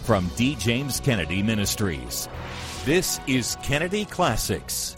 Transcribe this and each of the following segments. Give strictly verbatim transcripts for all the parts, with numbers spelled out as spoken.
from D. James Kennedy Ministries. This is Kennedy Classics.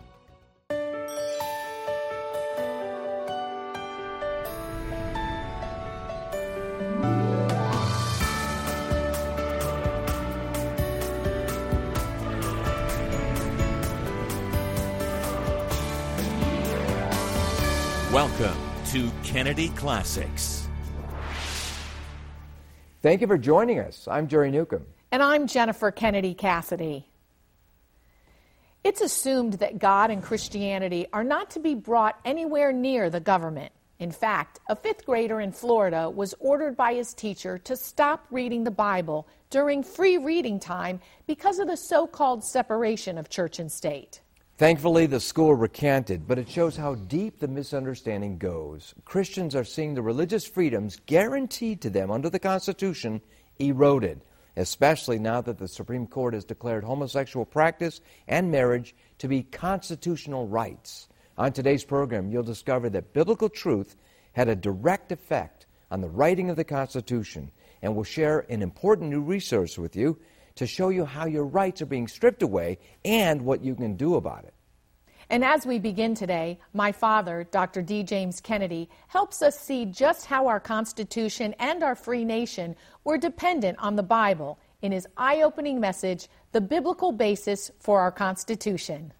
Welcome to Kennedy Classics. Thank you for joining us. I'm Jerry Newcomb. And I'm Jennifer Kennedy Cassidy. It's assumed that God and Christianity are not to be brought anywhere near the government. In fact, a fifth grader in Florida was ordered by his teacher to stop reading the Bible during free reading time because of the so-called separation of church and state. Thankfully, the school recanted, but it shows how deep the misunderstanding goes. Christians are seeing the religious freedoms guaranteed to them under the Constitution eroded, especially now that the Supreme Court has declared homosexual practice and marriage to be constitutional rights. On today's program, you'll discover that biblical truth had a direct effect on the writing of the Constitution, and we'll share an important new resource with you to show you how your rights are being stripped away and what you can do about it. And as we begin today, my father, Doctor D. James Kennedy, helps us see just how our Constitution and our free nation were dependent on the Bible in his eye-opening message, The Biblical Basis for Our Constitution.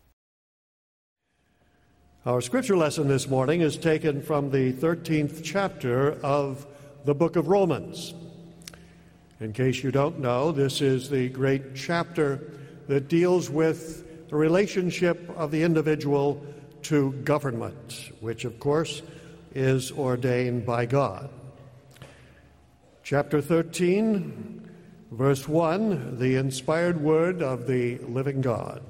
Our scripture lesson this morning is taken from the thirteenth chapter of the book of Romans. In case you don't know, this is the great chapter that deals with the relationship of the individual to government, which, of course, is ordained by God. Chapter thirteen, verse one, the inspired word of the living God.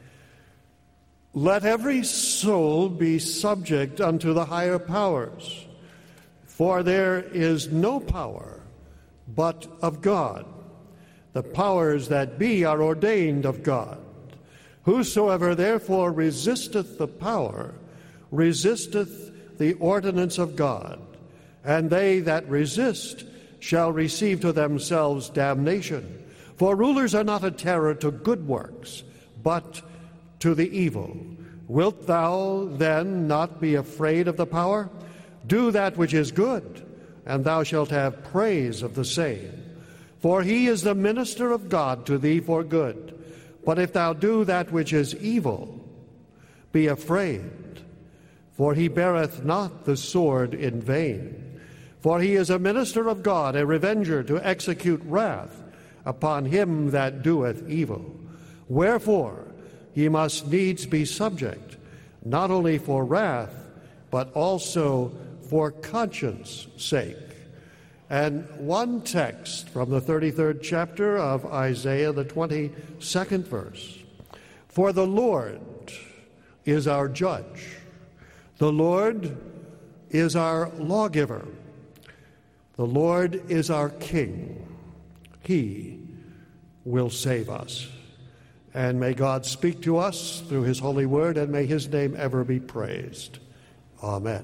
Let every soul be subject unto the higher powers, for there is no power but of God. The powers that be are ordained of God. Whosoever therefore resisteth the power, resisteth the ordinance of God, and they that resist shall receive to themselves damnation. For rulers are not a terror to good works, but to the evil. Wilt thou then not be afraid of the power? Do that which is good, and thou shalt have praise of the same. For he is the minister of God to thee for good. But if thou do that which is evil, be afraid, for he beareth not the sword in vain. For he is a minister of God, a revenger to execute wrath upon him that doeth evil. Wherefore he must needs be subject, not only for wrath, but also for conscience sake. And one text from the thirty-third chapter of Isaiah, the twenty-second verse. For the Lord is our judge. The Lord is our lawgiver. The Lord is our king. He will save us. And may God speak to us through his holy word, and may his name ever be praised. Amen.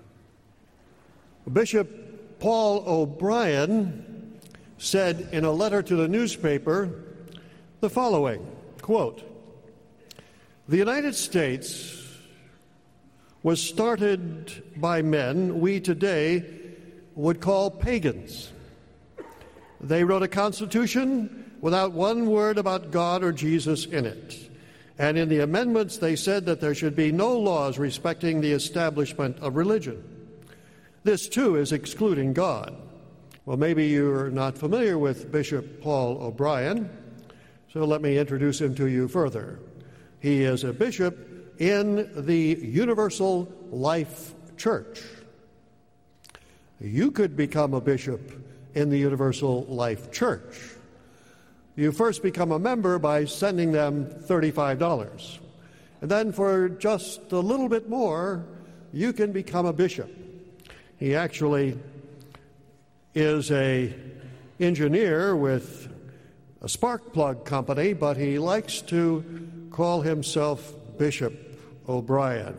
Bishop Paul O'Brien said in a letter to the newspaper the following, quote, "The United States was started by men we today would call pagans. They wrote a constitution without one word about God or Jesus in it. And in the amendments they said that there should be no laws respecting the establishment of religion. This, too, is excluding God." Well, maybe you're not familiar with Bishop Paul O'Brien, so let me introduce him to you further. He is a bishop in the Universal Life Church. You could become a bishop in the Universal Life Church. You first become a member by sending them thirty-five dollars. And then for just a little bit more, you can become a bishop. He actually is a engineer with a spark plug company, but he likes to call himself Bishop O'Brien.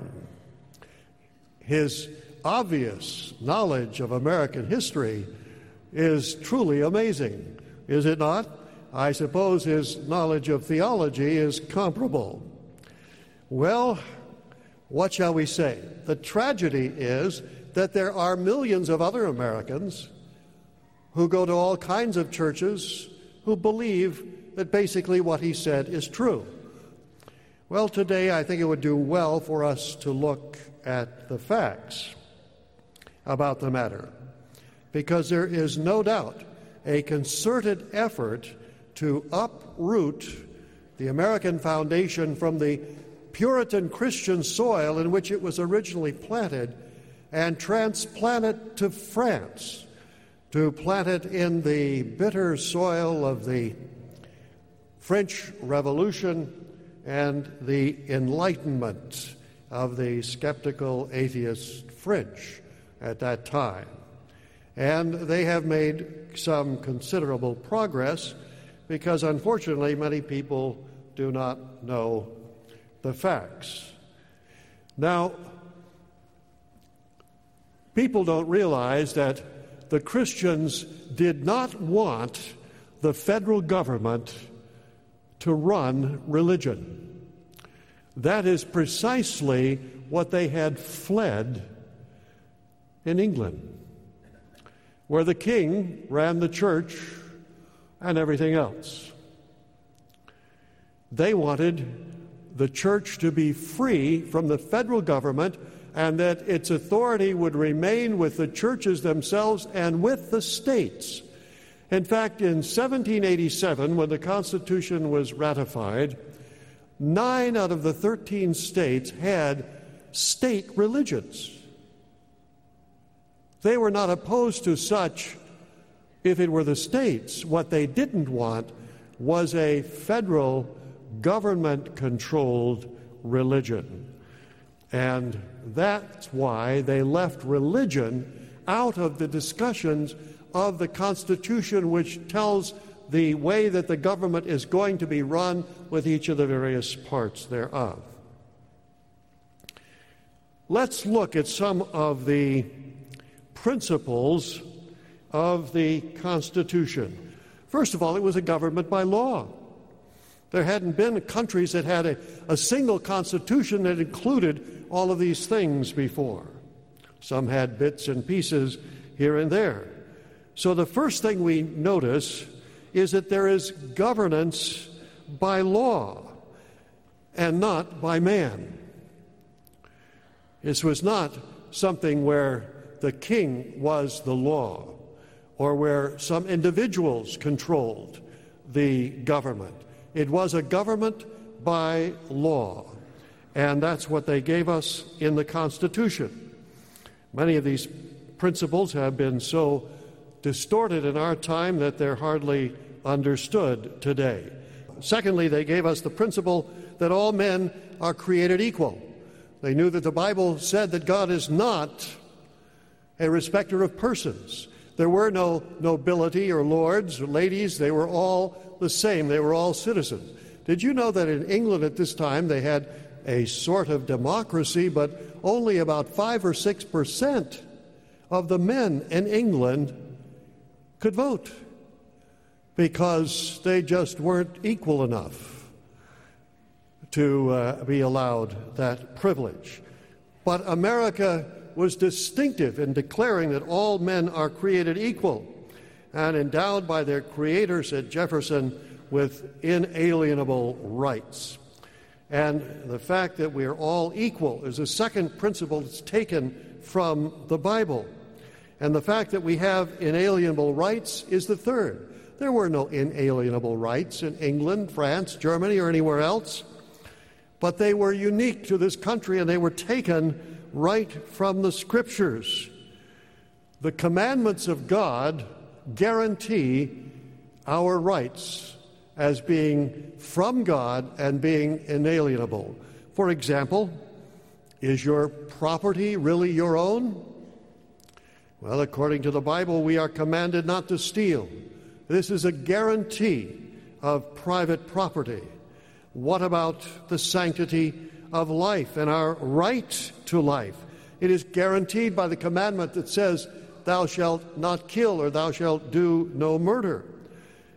His obvious knowledge of American history is truly amazing. is it not? I suppose his knowledge of theology is comparable. Well, what shall we say? The tragedy is that there are millions of other Americans who go to all kinds of churches who believe that basically what he said is true. Well, today I think it would do well for us to look at the facts about the matter, because there is no doubt a concerted effort to uproot the American foundation from the Puritan Christian soil in which it was originally planted and transplant it to France, to plant it in the bitter soil of the French Revolution and the Enlightenment of the skeptical atheist French at that time. And they have made some considerable progress because, unfortunately, many people do not know the facts. Now, people don't realize that the Christians did not want the federal government to run religion. That is precisely what they had fled in England, where the king ran the church and everything else. They wanted the church to be free from the federal government and that its authority would remain with the churches themselves and with the states. In fact, in seventeen eighty-seven, when the Constitution was ratified, nine out of the thirteen states had state religions. They were not opposed to such if it were the states. What they didn't want was a federal government-controlled religion. And that's why they left religion out of the discussions of the Constitution, which tells the way that the government is going to be run with each of the various parts thereof. Let's look at some of the principles of the Constitution. First of all, it was a government by law. There hadn't been countries that had a, a single constitution that included all of these things before. Some had bits and pieces here and there. So the first thing we notice is that there is governance by law and not by man. This was not something where the king was the law or where some individuals controlled the government. It was a government by law, and that's what they gave us in the Constitution. Many of these principles have been so distorted in our time that they're hardly understood today. Secondly, they gave us the principle that all men are created equal. They knew that the Bible said that God is not a respecter of persons. There were no nobility or lords or ladies. They were all the same. They were all citizens. Did you know that in England at this time they had a sort of democracy, but only about five or six percent of the men in England could vote because they just weren't equal enough to uh, be allowed that privilege. But America was distinctive in declaring that all men are created equal and endowed by their Creator, said Jefferson, with inalienable rights. And the fact that we are all equal is a second principle that's taken from the Bible. And the fact that we have inalienable rights is the third. There were no inalienable rights in England, France, Germany, or anywhere else, but they were unique to this country and they were taken right from the Scriptures. The commandments of God guarantee our rights as being from God and being inalienable. For example, is your property really your own? Well, according to the Bible, we are commanded not to steal. This is a guarantee of private property. What about the sanctity of life and our right to life? It is guaranteed by the commandment that says, thou shalt not kill or thou shalt do no murder.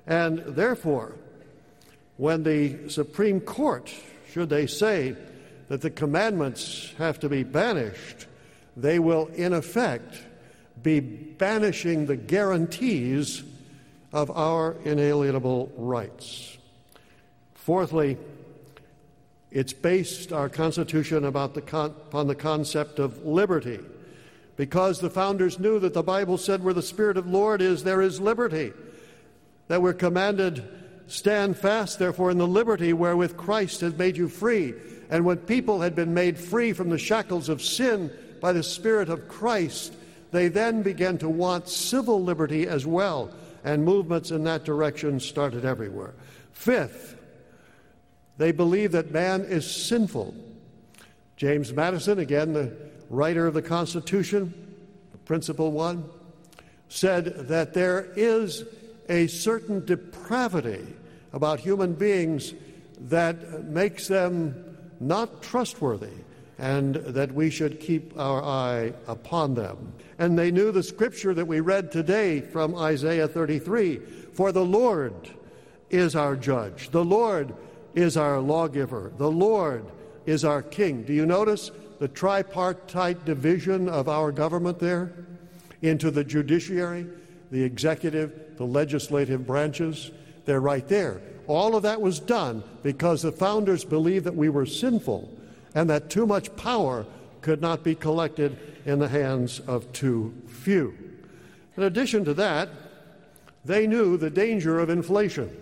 And therefore, when the Supreme Court, should they say that the commandments have to be banished, they will in effect be banishing the guarantees of our inalienable rights. Fourthly, it's based, our Constitution, about the con- upon the concept of liberty, because the founders knew that the Bible said where the Spirit of the Lord is, there is liberty, that we're commanded, stand fast, therefore, in the liberty wherewith Christ has made you free. And when people had been made free from the shackles of sin by the Spirit of Christ, they then began to want civil liberty as well, and movements in that direction started everywhere. Fifth, they believe that man is sinful. James Madison, again the writer of the Constitution, the principal one, said that there is a certain depravity about human beings that makes them not trustworthy, and that we should keep our eye upon them. And they knew the scripture that we read today from Isaiah thirty-three, for the Lord is our judge, the Lord is our lawgiver, the Lord is our king. Do you notice the tripartite division of our government there into the judiciary, the executive, the legislative branches? They're right there. All of that was done because the founders believed that we were sinful and that too much power could not be collected in the hands of too few. In addition to that, they knew the danger of inflation.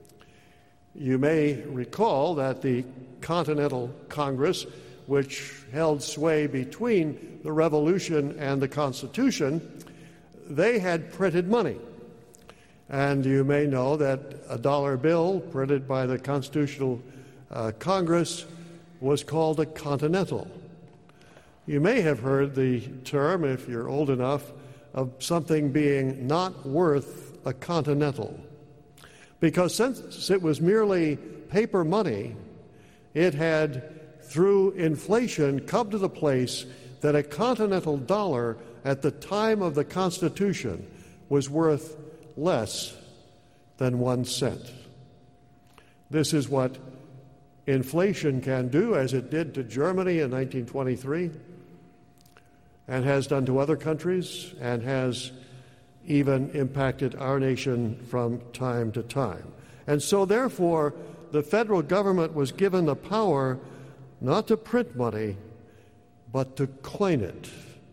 You may recall that the Continental Congress, which held sway between the Revolution and the Constitution, they had printed money. And you may know that a dollar bill printed by the Constitutional uh, Congress was called a continental. You may have heard the term, if you're old enough, of something being not worth a continental. Because since it was merely paper money, it had, through inflation, come to the place that a continental dollar at the time of the Constitution was worth less than one cent. This is what inflation can do, as it did to Germany in nineteen twenty-three, and has done to other countries, and has even impacted our nation from time to time. And so, therefore, the federal government was given the power not to print money, but to coin it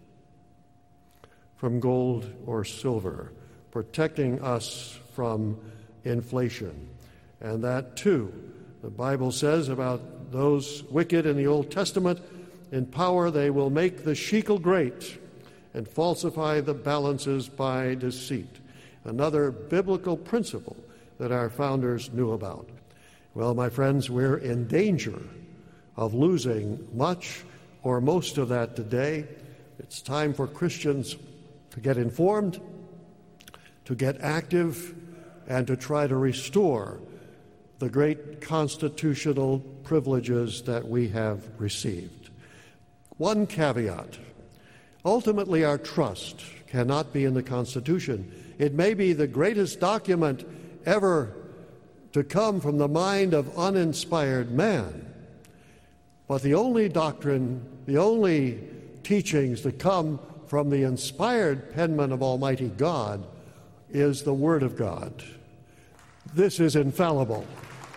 from gold or silver, protecting us from inflation. And that, too, the Bible says about those wicked in the Old Testament, in power they will make the shekel great and falsify the balances by deceit. Another biblical principle that our founders knew about. Well, my friends, we're in danger of losing much or most of that today. It's time for Christians to get informed, to get active, and to try to restore the great constitutional privileges that we have received. One caveat. Ultimately, our trust cannot be in the Constitution. It may be the greatest document ever to come from the mind of uninspired man, but the only doctrine, the only teachings that come from the inspired penman of Almighty God is the Word of God. This is infallible.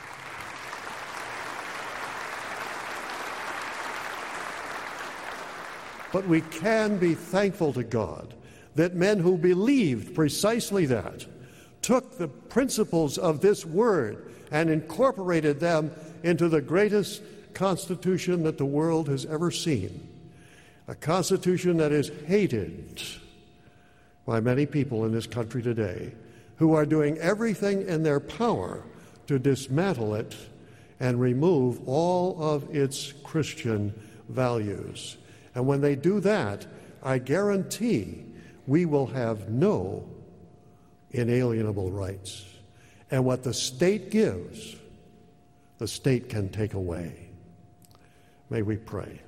But we can be thankful to God that men who believed precisely that took the principles of this Word and incorporated them into the greatest Constitution that the world has ever seen, a Constitution that is hated by many people in this country today, who are doing everything in their power to dismantle it and remove all of its Christian values. And when they do that, I guarantee we will have no inalienable rights. And what the state gives, the state can take away. May we pray.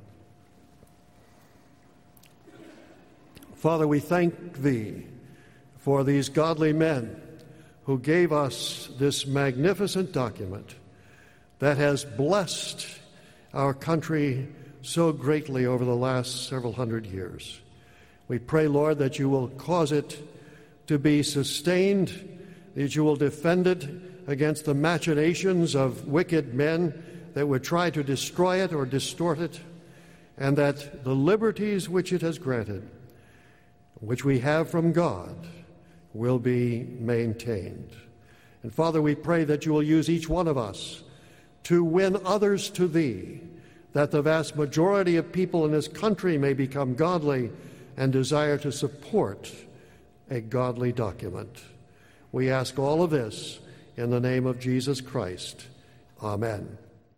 Father, we thank Thee for these godly men who gave us this magnificent document that has blessed our country so greatly over the last several hundred years. We pray, Lord, that you will cause it to be sustained, that you will defend it against the machinations of wicked men that would try to destroy it or distort it, and that the liberties which it has granted, which we have from God, will be maintained. And Father, we pray that you will use each one of us to win others to thee, that the vast majority of people in this country may become godly and desire to support a godly document. We ask all of this in the name of Jesus Christ. Amen.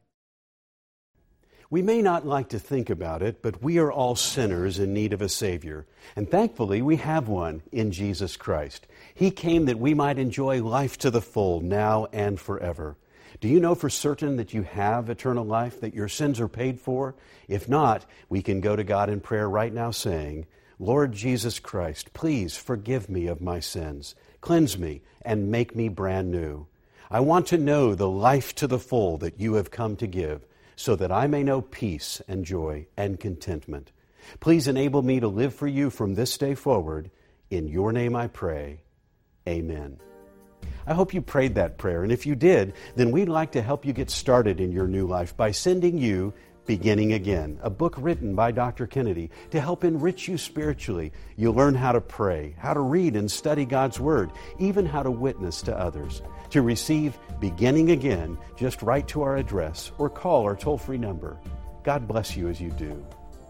We may not like to think about it, but we are all sinners in need of a Savior. And thankfully, we have one in Jesus Christ. He came that we might enjoy life to the full, now and forever. Do you know for certain that you have eternal life, that your sins are paid for? If not, we can go to God in prayer right now saying, Lord Jesus Christ, please forgive me of my sins. Cleanse me and make me brand new. I want to know the life to the full that you have come to give, so that I may know peace and joy and contentment. Please enable me to live for you from this day forward. In your name I pray. Amen. I hope you prayed that prayer, and if you did, then we'd like to help you get started in your new life by sending you Beginning Again, a book written by Doctor Kennedy to help enrich you spiritually. You'll learn how to pray, how to read and study God's Word, even how to witness to others. To receive Beginning Again, just write to our address or call our toll-free number. God bless you as you do.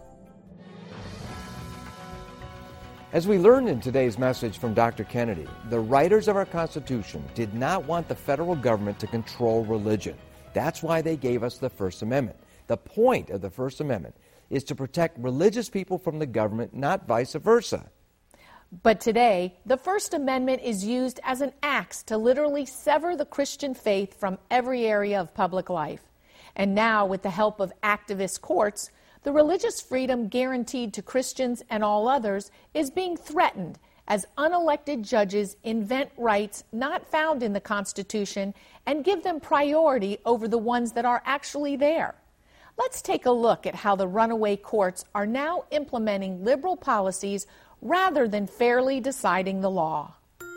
As we learned in today's message from Doctor Kennedy, the writers of our Constitution did not want the federal government to control religion. That's why they gave us the First Amendment. The point of the First Amendment is to protect religious people from the government, not vice versa. But today, the First Amendment is used as an axe to literally sever the Christian faith from every area of public life. And now, with the help of activist courts, the religious freedom guaranteed to Christians and all others is being threatened as unelected judges invent rights not found in the Constitution and give them priority over the ones that are actually there. Let's take a look at how the runaway courts are now implementing liberal policies rather than fairly deciding the law.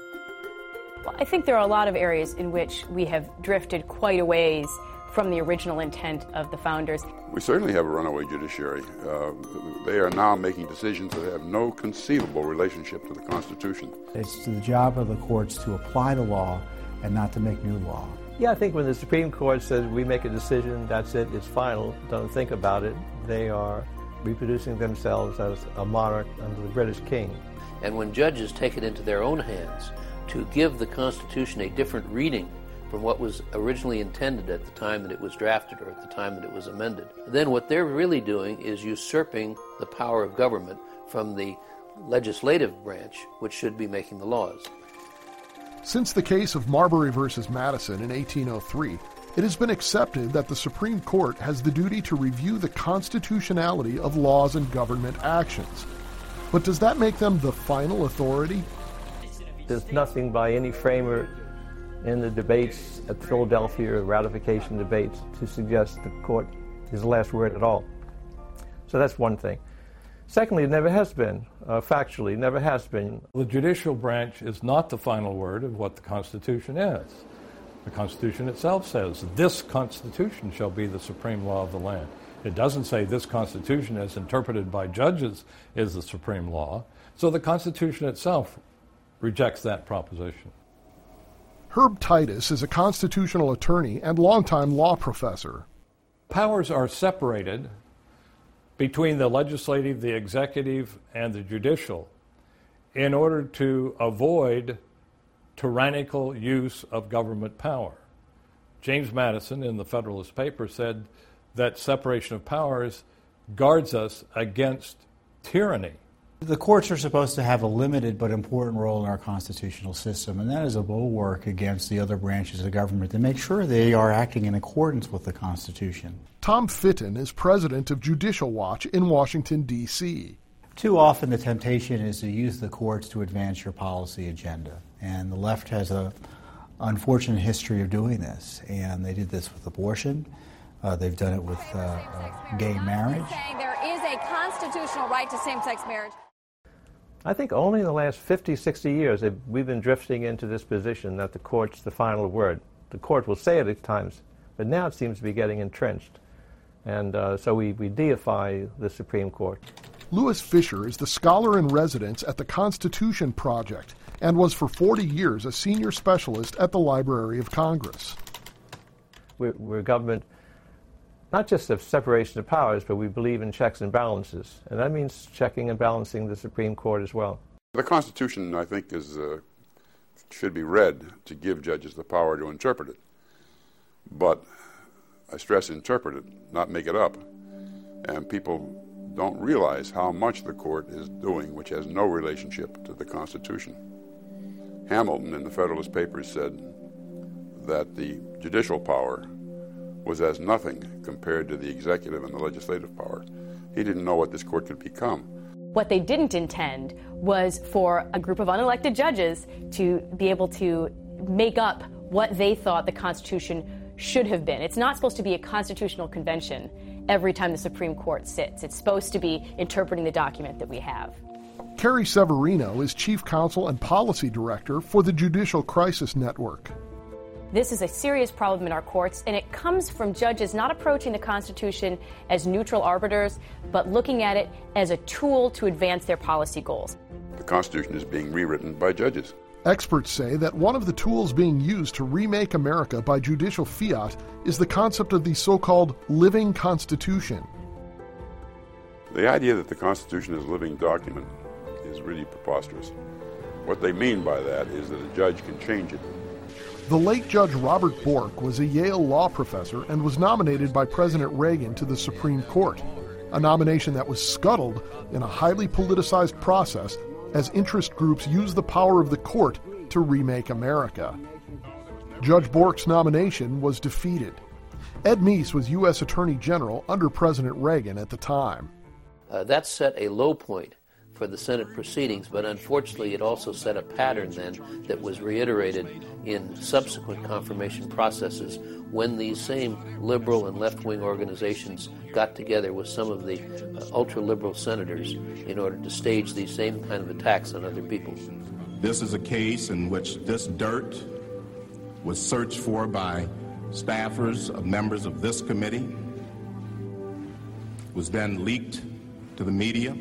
Well, I think there are a lot of areas in which we have drifted quite a ways from the original intent of the founders. We certainly have a runaway judiciary. Uh, they are now making decisions that have no conceivable relationship to the Constitution. It's the job of the courts to apply the law and not to make new law. Yeah, I think when the Supreme Court says we make a decision, that's it, it's final, don't think about it, they are reproducing themselves as a monarch under the British king. And when judges take it into their own hands to give the Constitution a different reading from what was originally intended at the time that it was drafted or at the time that it was amended, then what they're really doing is usurping the power of government from the legislative branch, which should be making the laws. Since the case of Marbury versus Madison in eighteen oh three, it has been accepted that the Supreme Court has the duty to review the constitutionality of laws and government actions. But does that make them the final authority? There's nothing by any framer in the debates at Philadelphia or ratification debates to suggest the court is the last word at all. So that's one thing. Secondly, it never has been, uh, factually, never has been. The judicial branch is not the final word of what the Constitution is. The Constitution itself says, this Constitution shall be the supreme law of the land. It doesn't say this Constitution as interpreted by judges is the supreme law. So the Constitution itself rejects that proposition. Herb Titus is a constitutional attorney and longtime law professor. Powers are separated between the legislative, the executive, and the judicial in order to avoid tyrannical use of government power. James Madison in the Federalist Papers said that separation of powers guards us against tyranny. The courts are supposed to have a limited but important role in our constitutional system, and that is a bulwark against the other branches of government to make sure they are acting in accordance with the Constitution. Tom Fitton is president of Judicial Watch in Washington, D C Too often the temptation is to use the courts to advance your policy agenda, and the left has a, unfortunate history of doing this. And they did this with abortion. Uh, they've done it with uh, uh, gay marriage. Saying there is a constitutional right to same-sex marriage. I think only in the last fifty, sixty years have we've been drifting into this position that the court's the final word. The court will say it at times, but now it seems to be getting entrenched. And uh, so we, we deify the Supreme Court. Louis Fisher is the scholar in residence at the Constitution Project and was for forty years a senior specialist at the Library of Congress. We're, we're a government not just of separation of powers, but we believe in checks and balances. And that means checking and balancing the Supreme Court as well. The Constitution, I think, is uh, should be read to give judges the power to interpret it. But I stress interpret it, not make it up. And people don't realize how much the court is doing, which has no relationship to the Constitution. Hamilton in the Federalist Papers said that the judicial power was as nothing compared to the executive and the legislative power. He didn't know what this court could become. What they didn't intend was for a group of unelected judges to be able to make up what they thought the Constitution should have been. It's not supposed to be a constitutional convention every time the Supreme Court sits. It's supposed to be interpreting the document that we have. Carrie Severino is Chief Counsel and Policy Director for the Judicial Crisis Network. This is a serious problem in our courts, and it comes from judges not approaching the Constitution as neutral arbiters, but looking at it as a tool to advance their policy goals. The Constitution is being rewritten by judges. Experts say that one of the tools being used to remake America by judicial fiat is the concept of the so-called living Constitution. The idea that the Constitution is a living document is really preposterous. What they mean by that is that a judge can change it. The late Judge Robert Bork was a Yale law professor and was nominated by President Reagan to the Supreme Court, a nomination that was scuttled in a highly politicized process as interest groups used the power of the court to remake America. Judge Bork's nomination was defeated. Ed Meese was U S Attorney General under President Reagan at the time. Uh, that set a low point for the Senate proceedings, but unfortunately it also set a pattern then that was reiterated in subsequent confirmation processes when these same liberal and left-wing organizations got together with some of the uh, ultra-liberal senators in order to stage these same kind of attacks on other people. This is a case in which this dirt was searched for by staffers of members of this committee, was then leaked to the media,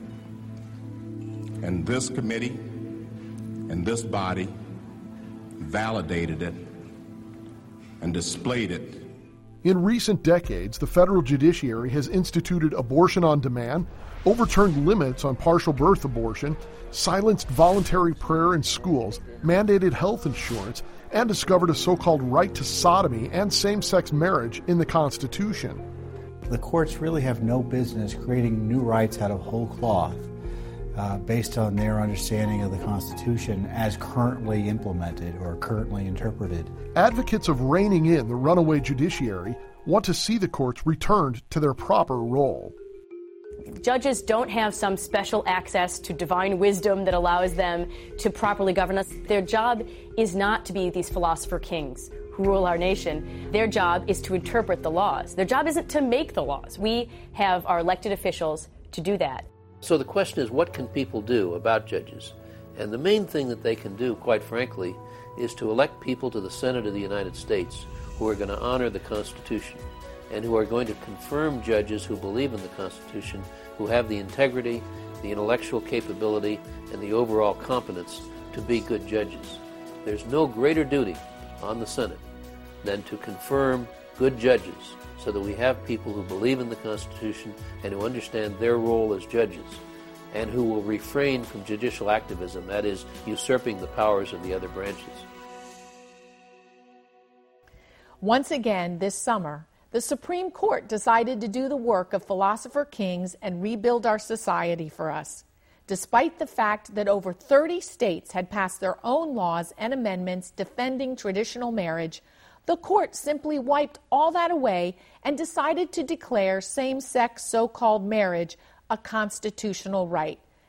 and this committee and this body validated it and displayed it. In recent decades, the federal judiciary has instituted abortion on demand, overturned limits on partial birth abortion, silenced voluntary prayer in schools, mandated health insurance, and discovered a so-called right to sodomy and same-sex marriage in the Constitution. The courts really have no business creating new rights out of whole cloth uh, based on their understanding of the Constitution as currently implemented or currently interpreted. Advocates of reining in the runaway judiciary want to see the courts returned to their proper role. Judges don't have some special access to divine wisdom that allows them to properly govern us. Their job is not to be these philosopher kings who rule our nation. Their job is to interpret the laws. Their job isn't to make the laws. We have our elected officials to do that. So the question is, what can people do about judges? And the main thing that they can do, quite frankly, is to elect people to the Senate of the United States who are going to honor the Constitution and who are going to confirm judges who believe in the Constitution, who have the integrity, the intellectual capability, and the overall competence to be good judges. There's no greater duty on the Senate than to confirm good judges so that we have people who believe in the Constitution and who understand their role as judges and who will refrain from judicial activism, that is, usurping the powers of the other branches. Once again, this summer, the Supreme Court decided to do the work of philosopher kings and rebuild our society for us. Despite the fact that over thirty states had passed their own laws and amendments defending traditional marriage, the court simply wiped all that away and decided to declare same-sex so-called marriage a constitutional right.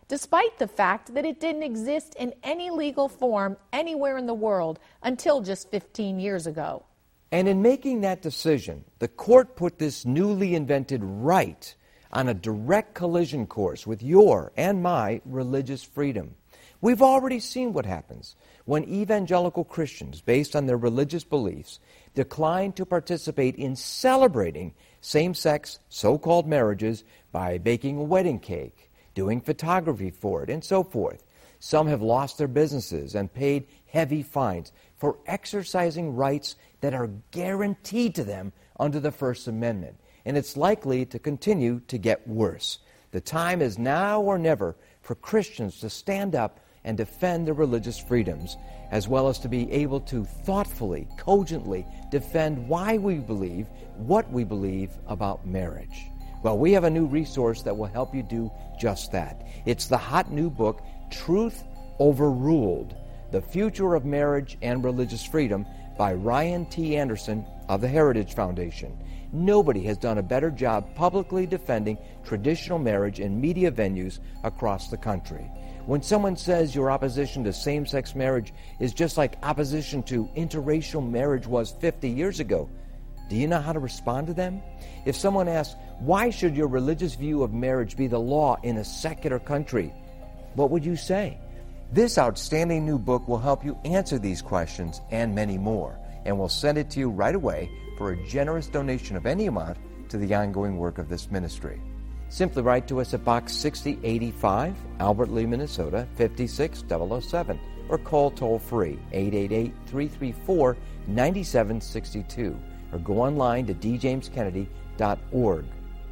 despite the fact that it didn't exist in any legal form anywhere in the world until just fifteen years ago. And in making that decision, the court put this newly invented right on a direct collision course with your and my religious freedom. We've already seen what happens when evangelical Christians, based on their religious beliefs, decline to participate in celebrating same-sex so-called marriages by baking a wedding cake, doing photography for it, and so forth. Some have lost their businesses and paid heavy fines for exercising rights that are guaranteed to them under the First Amendment. And it's likely to continue to get worse. The time is now or never for Christians to stand up and defend their religious freedoms, as well as to be able to thoughtfully, cogently defend why we believe what we believe about marriage. Well, we have a new resource that will help you do just that. It's the hot new book, Truth Overruled, The Future of Marriage and Religious Freedom by Ryan T. Anderson of the Heritage Foundation. Nobody has done a better job publicly defending traditional marriage in media venues across the country. When someone says your opposition to same-sex marriage is just like opposition to interracial marriage was fifty years ago, do you know how to respond to them? If someone asks, why should your religious view of marriage be the law in a secular country? What would you say? This outstanding new book will help you answer these questions and many more, and we'll send it to you right away for a generous donation of any amount to the ongoing work of this ministry. Simply write to us at Box sixty eighty-five, Albert Lea, Minnesota, five six zero zero seven, or call toll-free eight eight eight, three three four, nine seven six two, or go online to d james kennedy dot org.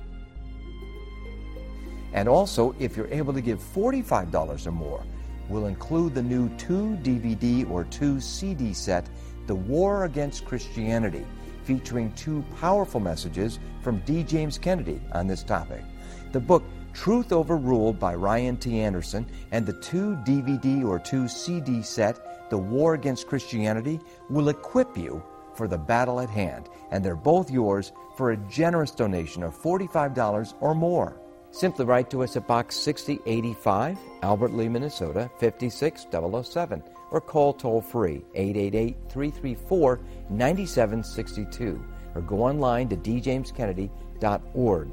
And also, if you're able to give forty-five dollars or more, we'll include the new two D V D or two C D set, The War Against Christianity, featuring two powerful messages from D. James Kennedy on this topic. The book, Truth Overruled by Ryan T. Anderson, and the two D V D or two C D set, The War Against Christianity, will equip you for the battle at hand, and they're both yours for a generous donation of forty-five dollars or more. Simply write to us at Box sixty eighty-five, Albert Lea, Minnesota, five six zero zero seven, or call toll-free eight eight eight, three three four, nine seven six two, or go online to d james kennedy dot org.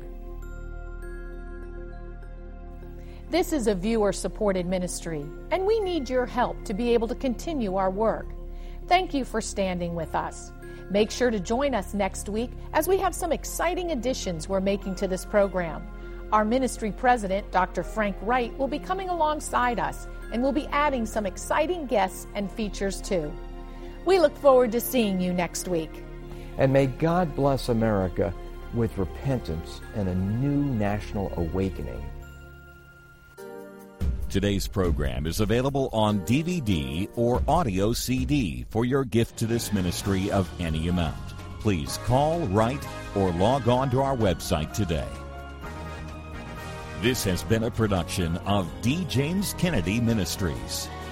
This is a viewer-supported ministry, and we need your help to be able to continue our work. Thank you for standing with us. Make sure to join us next week as we have some exciting additions we're making to this program. Our ministry president, Doctor Frank Wright, will be coming alongside us, and we'll be adding some exciting guests and features too. We look forward to seeing you next week. And may God bless America with repentance and a new national awakening. Today's program is available on D V D or audio C D for your gift to this ministry of any amount. Please call, write, or log on to our website today. This has been a production of D. James Kennedy Ministries.